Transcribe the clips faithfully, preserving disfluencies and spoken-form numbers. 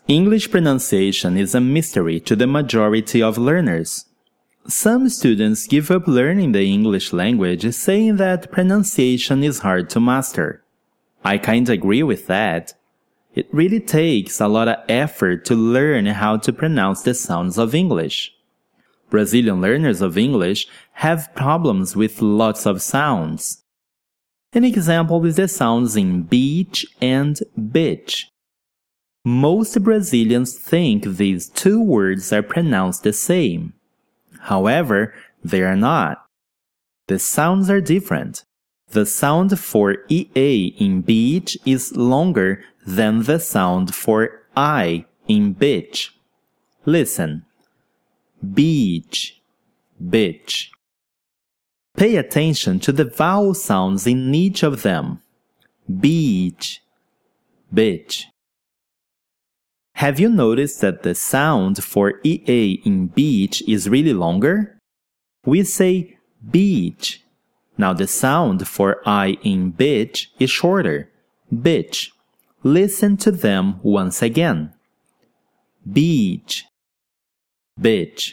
English pronunciation is a mystery to the majority of learners. Some students give up learning the English language saying that pronunciation is hard to master. I kinda agree with that. It really takes a lot of effort to learn how to pronounce the sounds of English. Brazilian learners of English have problems with lots of sounds. An example is the sounds in beach and bitch. Most Brazilians think these two words are pronounced the same. However, they are not. The sounds are different. The sound for E A in beach is longer than the sound for I in bitch. Listen. Beach, bitch. Pay attention to the vowel sounds in each of them. Beach, bitch. Have you noticed that the sound for E A in beach is really longer? We say beach. Now the sound for I in bitch is shorter. Bitch. Listen to them once again. Beach, bitch.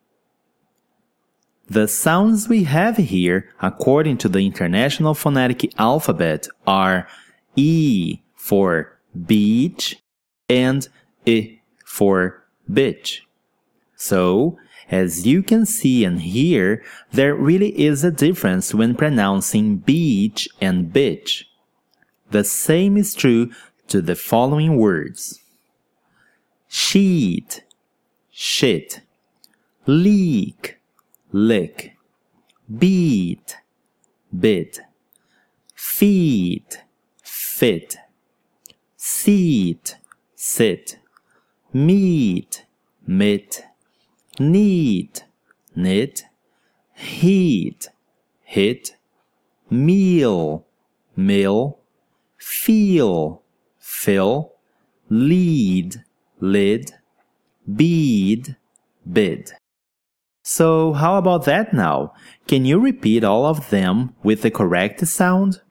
The sounds we have here, according to the International Phonetic Alphabet, are E for beach and I for bitch. So, as you can see and hear, there really is a difference when pronouncing beach and bitch. The same is true to the following words. Sheet, shit. Leak, lick. Beat, bit. Feet, fit. Seat, sit. Meet, mit. Neat, knit. Heat, hit. Meal, mill. Feel, fill. Lead, lid. Bead, bid. So how about that now? Can you repeat all of them with the correct sound?